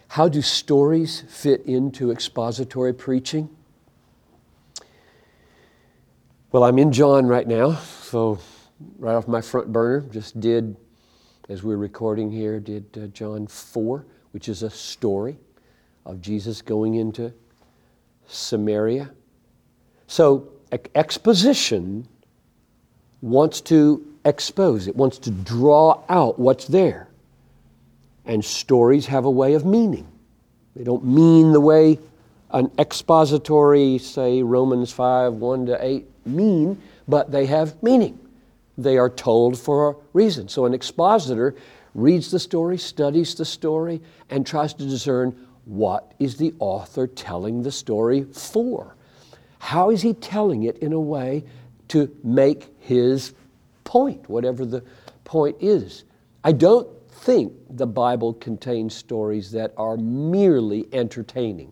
How do stories fit into expository preaching? Well, I'm in John right now, so right off my front burner, just did, as we're recording here, did John 4, which is a story of Jesus going into Samaria. So exposition wants to expose, it wants to draw out what's there. And stories have a way of meaning. They don't mean the way an expository, say Romans 5, 1-8 mean, but they have meaning. They are told for a reason. So an expositor reads the story, studies the story, and tries to discern what is the author telling the story for. How is he telling it in a way to make his point, whatever the point is? I don't think the Bible contains stories that are merely entertaining.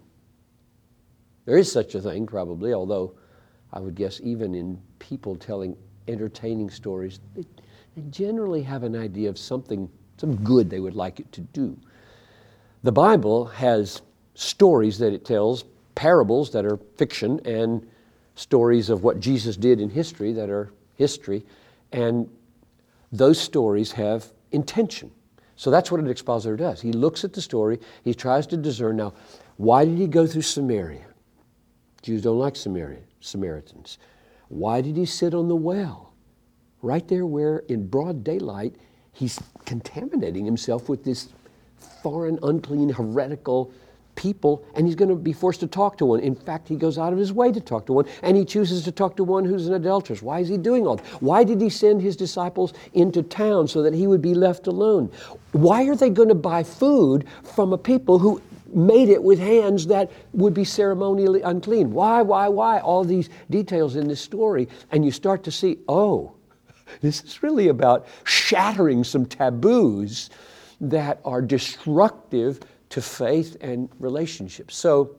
There is such a thing, probably, although I would guess even in people telling entertaining stories, they generally have an idea of some good they would like it to do. The Bible has stories that it tells, parables that are fiction, and stories of what Jesus did in history that are history, and those stories have intention. So that's what an expositor does. He looks at the story, he tries to discern, now, why did he go through Samaria? Jews don't like Samaritans. Why did he sit on the well? Right there where in broad daylight he's contaminating himself with this foreign, unclean, heretical people, and he's going to be forced to talk to one. In fact, he goes out of his way to talk to one, and he chooses to talk to one who's an adulteress. Why is he doing all that? Why did he send his disciples into town so that he would be left alone? Why are they going to buy food from a people who made it with hands that would be ceremonially unclean? Why? All these details in this story, and you start to see, oh, this is really about shattering some taboos that are destructive to faith and relationships. So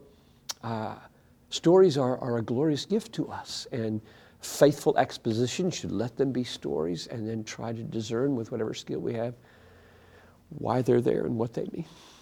stories are a glorious gift to us, and faithful exposition should let them be stories and then try to discern with whatever skill we have why they're there and what they mean.